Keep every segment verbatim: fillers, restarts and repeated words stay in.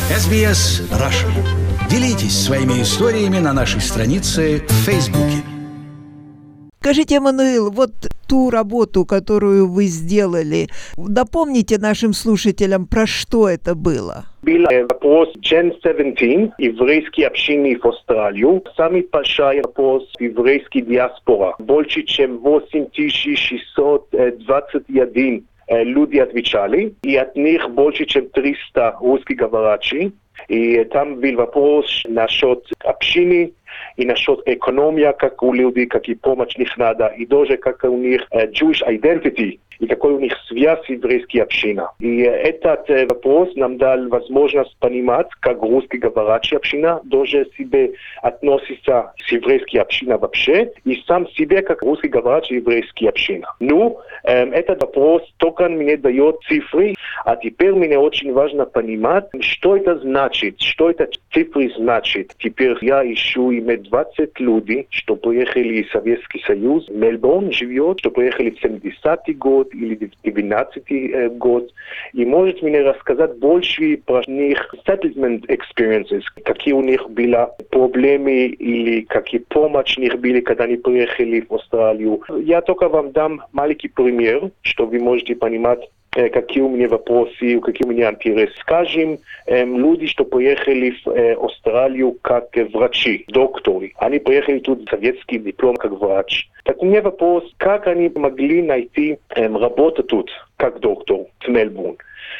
эс би эс Russian. Делитесь своими историями на нашей странице в Фейсбуке. Скажите, Эммануил, вот ту работу, которую вы сделали, напомните нашим слушателям, про что это было? Был вопрос Gen семнадцать, еврейские общины в Австралию. Самый большой вопрос еврейской диаспора. Больше, чем восемь тысяч шестьсот двадцать один люди отвечали, и от них больше, чем триста русскоговорящих. И там был вопрос насчет общины, и насчет экономии, как у людей, какие помощь их надо, и даже как у них uh, Jewish identity, и какой у них связь с еврейской общиной. И этот uh, вопрос нам дал возможность понимать, как русскоговорящая община даже себе относится с еврейской общиной вообще, и сам себе как русскоговорящая еврейская община. Ну, um, этот вопрос только мне дает цифры, а теперь мне очень важно понимать, что это значит, что это цифры значит. Теперь я ищу иметь двадцать людей, что приехали в Советский Союз, Мельбурн живет, что приехали в семидесятый год или в девятнадцатый э, год, и может мне рассказать больше про них settlement experiences, какие у них были проблемы или какие помощь у них были, когда они приехали в Австралию. Я только вам дам маленький пример, что вы можете понимать, какие у меня вопросы, какие у меня интересы. Скажем, люди, что приехали в Австралию как врачи, докторы. Они приехали тут с советским диплом как врач. Так у меня вопрос, как они могли найти работу тут как доктор в Мельбурн?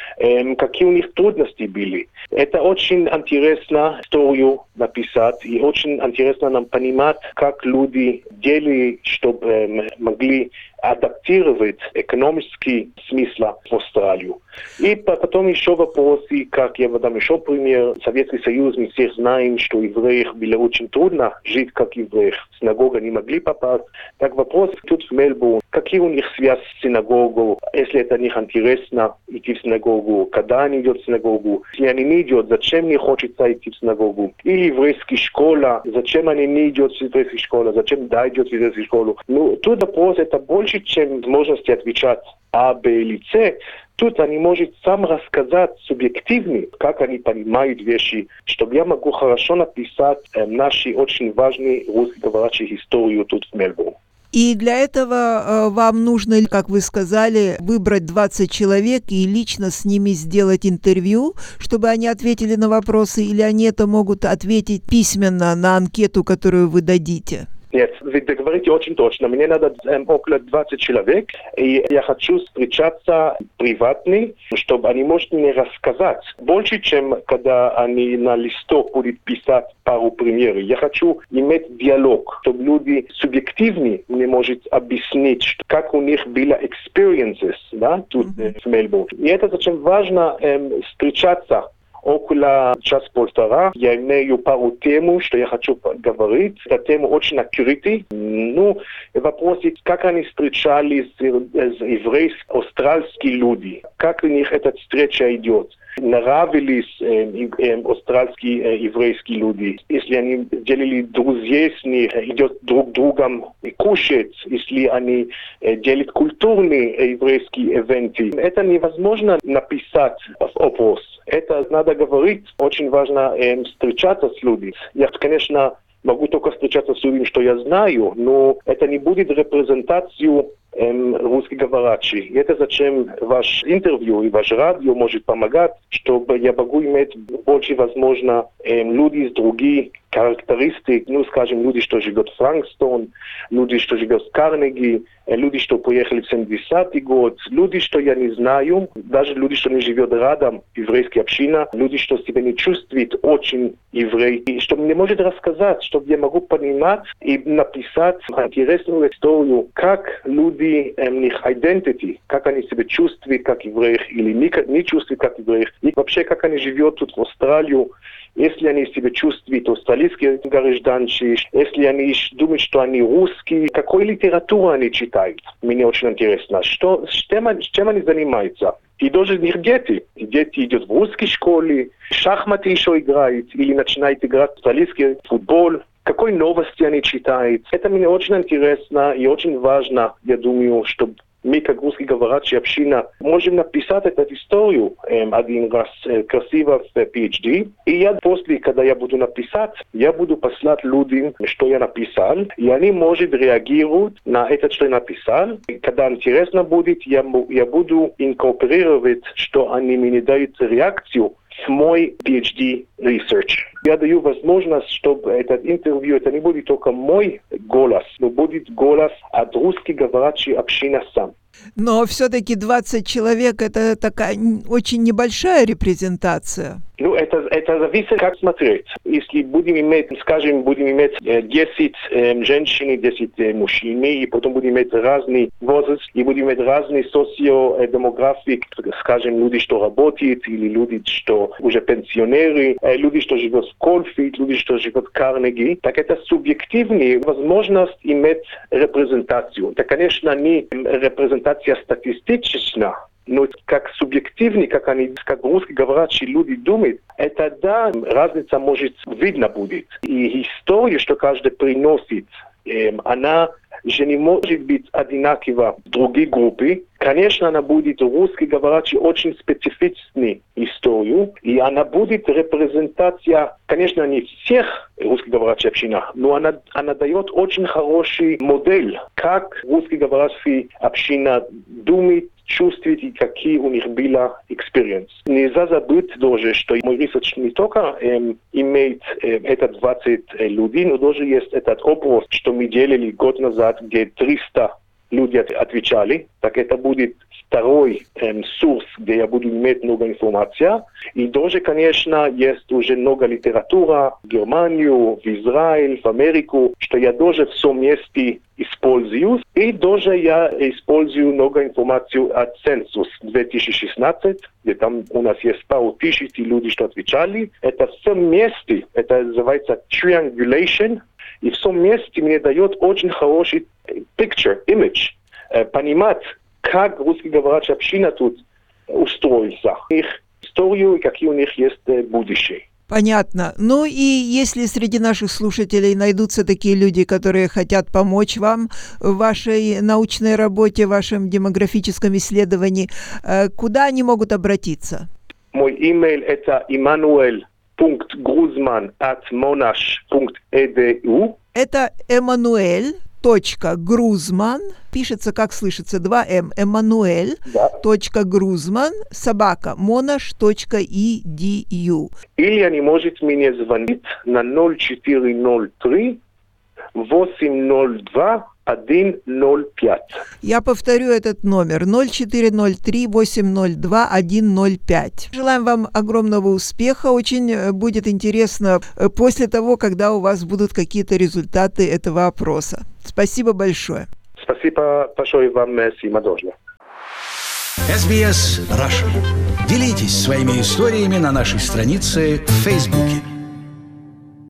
Какие у них трудности были. Это очень интересно историю написать, и очень интересно нам понимать, как люди делали, чтобы могли адаптировать экономический смысл в Австралию. И потом еще вопросы, как я вам дам еще пример. Советский Союз, мы все знаем, что евреям было очень трудно жить как евреи. В синагогу не могли попасть. Так вопрос тут в Мельбурн. Какие у них связь с синагогой? Если это них интересно идти в синагогу, когда они идут в синагогу? Если они не идут, зачем не хочется идти в синагогу? Или еврейская школа, зачем они не идут в еврейскую школу? Зачем да идет в еврейскую школу? Ну, тут вопрос это больше, чем возможности отвечать А, Б или С. Тут они могут сам рассказать субъективно, как они понимают вещи, чтобы я могу хорошо написать э, наши очень важные русскоговорящие истории тут в Мельбурне. И для этого э, вам нужно, как вы сказали, выбрать двадцать человек и лично с ними сделать интервью, чтобы они ответили на вопросы, или они это могут ответить письменно на анкету, которую вы дадите? Нет, вы говорите очень точно. Мне надо эм, около двадцати человек, и я хочу встречаться приватно, чтобы они могли мне рассказать больше, чем когда они на листок будут писать пару примеров. Я хочу иметь диалог, чтобы люди субъективно мне могут объяснить, как у них были experiences, да, тут mm-hmm. в Мельбурне. И это очень важно эм, встречаться. Около час-полтора я имею пару тем, что я хочу говорить. Эта тема очень открытая. Ну, вопрос, как они встречались с еврейскими, австралийскими людьми. Как у них эта встреча идет. Нравились э, э, австралийские э, еврейские люди. Если они делали друзей с них, идет друг другом кушать, если они э, делят культурные э, еврейские ивенты. Это невозможно написать в вопрос. Это надо говорить. Очень важно э, встречаться с людьми. Я, конечно, могу только встречаться с людьми, что я знаю, но это не будет репрезентацию эм, русскоговорящих. И это зачем ваш интервью и ваш радио может помогать, чтобы я могу иметь больше, возможно, эм, люди с других характеристик, ну, скажем, люди, что живут в Франкстон, люди, что живут в Карнеги, люди, что приехали в семидесятый год, люди, что я не знаю, даже люди, что не живут рядом, еврейская община, люди, что себя не чувствуют очень евреи, и что мне может рассказать, чтобы я могу понимать и написать интересную историю, как люди, эм, их identity, как они себя чувствуют как евреи или не, не чувствуют как евреи, и вообще, как они живут тут в Австралию. Если они себя чувствуют австралийские гражданцы, если они думают, что они русские, какой литературу они читают, мне очень интересно. Что, с, чем, с чем они занимаются? И даже их дети. Дети идут в русской школе, шахматы еще играют, или начинают играть в австралийский футбол. Какой новости они читают? Это мне очень интересно и очень важно, я думаю, чтобы мы, как русскоговорящая община, можем написать эту историю э, один раз э, красиво в пи эйч ди. И я после, когда я буду написать, я буду послать людям, что я написал, и они могут реагировать на это, что я написал. И когда интересно будет, я, я буду инкорпорировать, что они мне дают реакцию с мой пи эйч ди research. Я даю возможность, чтобы этот интервью, это не будет только мой голос, но будет голос от русскоговорящей общины сам. Но все-таки двадцать человек – это такая очень небольшая репрезентация. Ну, это, это зависит, как смотреть. Если будем иметь, скажем, будем иметь десять э, женщин и десять э, мужчин, и потом будем иметь разный возраст, и будем иметь разный социодемографик, скажем, люди, что работают, или люди, что уже пенсионеры, э, люди, что живут в Колфит, люди, что живут в Карнеги, так это субъективная возможность иметь репрезентацию. Это, конечно, не репрезентация статистическая, но как субъективный, как они, как русскоговорящие люди думают, это да, разница может видно будет. И история, что каждый приносит, э, она же не может быть одинакова в другие группы. Конечно, она будет русскоговорящей очень специфичной историю, и она будет репрезентация, конечно, не всех русскоговорящих общин, но она, она дает очень хороший модель, как русскоговорящая община думает, чувствует и какие у них были экспириенс. Нельзя забыть тоже, что мой ресерч не только эм, имеет эм, это двадцать э, людей, но тоже есть этот опрос, что мы делали год назад, где триста людей отвечали. Так это будет второй эм, сурс, где я буду иметь много информации. И тоже, конечно, есть уже много литературы в Германию, в Израиль, в Америку, что я тоже в всем месте использую. И тоже я использую много информации от Census две тысячи шестнадцать, где там у нас есть пару тысяч людей, что отвечали. Это все вместе, это называется triangulation. И в всем месте мне дает очень хороший picture, image, понимать, как русскоговорящая община тут устроится, их историю и какие у них есть будущее. Понятно. Ну и если среди наших слушателей найдутся такие люди, которые хотят помочь вам в вашей научной работе, в вашем демографическом исследовании, куда они могут обратиться? Мой имейл это emmanuel точка gruzman at monash точка edu. Это Эммануэль. Точка Грузман, пишется, как слышится, два эм, Эммануэль, да. Точка Грузман, собака, монаш, точка и ди ю. Или они могут мне звонить на ноль четыре ноль три восемь ноль два один ноль пять. Я повторю этот номер ноль четыре ноль три восемь ноль два один ноль пять. Желаем вам огромного успеха. Очень будет интересно после того, когда у вас будут какие-то результаты этого опроса. Спасибо большое. Спасибо большое вам, Сима Дожна. эс би эс Russian. Делитесь своими историями на нашей странице в Фейсбуке.